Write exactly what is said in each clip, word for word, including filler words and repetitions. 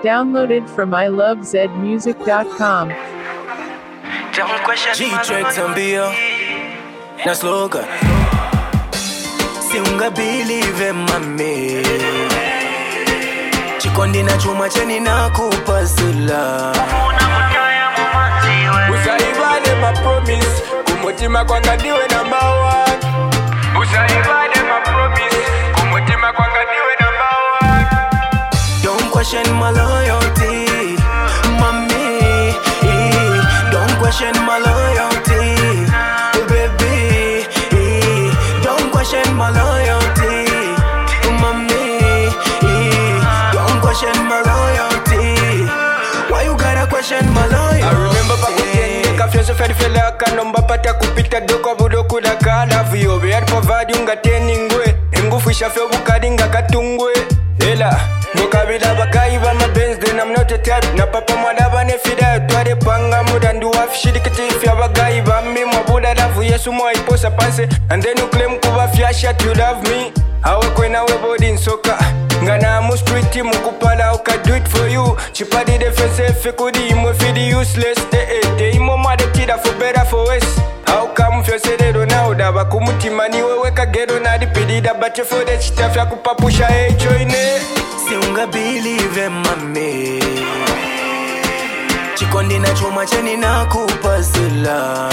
Downloaded from I love zed music dot com. G-Track tambia na slogan si unga believe mami chikondi na chuma cheni na kupasila Usaibane ma promise kumutima kwanga niwe number one. Usaibane ma promise kumutima kwanga niwe number one. Don't question my loyalty mami, don't question my loyalty baby, don't question my loyalty mami, don't question my loyalty. Why you gotta question my loyalty? I remember back when kafyoso feri fela kanomba pata kupita doko budoku da kala vio bear provide unga teningwe ngufu shafyo bukadi nga katungwe ela mukabila bakaiba ma benz then I'm not a type na papa mwadaba ne fida tware panga muda ndu afishidi kiti ya bagaiba mi mwabuda lavu yesu mwa iposa panse and then you claim kuba fyasha you love me awe kwena we body in soka ngana mu street mukupala uka do it for you chipadi defense kudi imwe fidi useless eh eh de imo made kida for better for worse. How come you say they don't know that bakumutima ni wewe kagero na dipidida but for the chitafu ya kupapusha echo ine si unga believe mami chikondi na chuma cheni na kupasila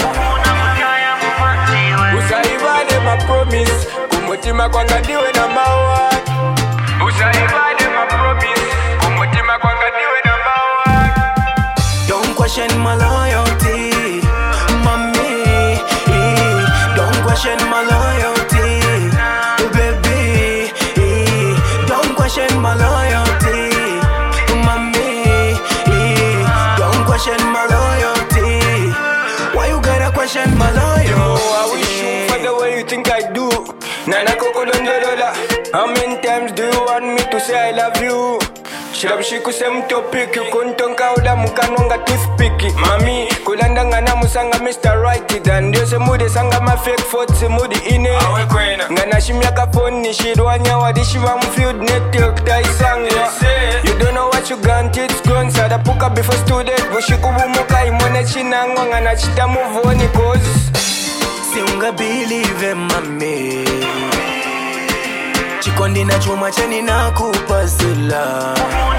Usaibane ma promise kumutima kwanga niwe number one. Usaibane ma promise kumutima kwanga niwe number one. Don't question my loyalty mami, don't question my loyalty baby, don't question my loyalty mami, don't question my loyalty. Why you gotta question my loyalty? Yo, I wish you for the way you think I do. Nana Coco Dondolola. How many times do you want me to say I love you? Shirabshiku same topic. You kuntonka uda mukanonga toothpick. Mami, kulandanga na musanga Mister Right. Dan yose mude sanga ma fake forts mudi ine. Awe kwena. Ngana shimya kaponi shirwanya wadishiva mfield network taisanga. You don't know what you got, it's gone. Sada puka before student. Bushikubu muka imone chinangwa ngana chita move on cause si unga believe mami chikondi na chuma cheni na kupasila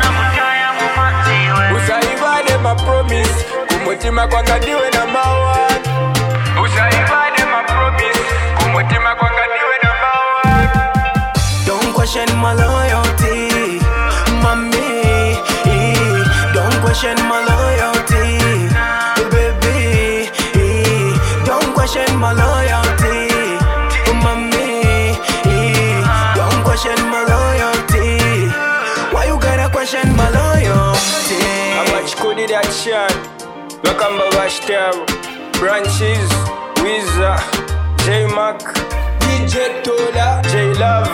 Usaibane ma promise kumutima kwanga niwe number one. Usaibane ma promise kumutima kwanga niwe number one. Don't question my loyalty mami, don't question my loyalty baby, don't question my loyalty mami, don't question my loyalty. Why you gotta question my loyalty? Amachikodi that shot Wakamba Bashtaru Branches Wiza J-Mac D J Tola J-Love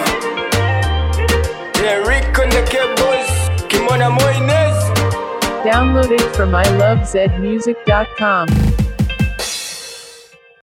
J-Rick on the cables Kimona Moines. Downloaded from I love zed music dot com.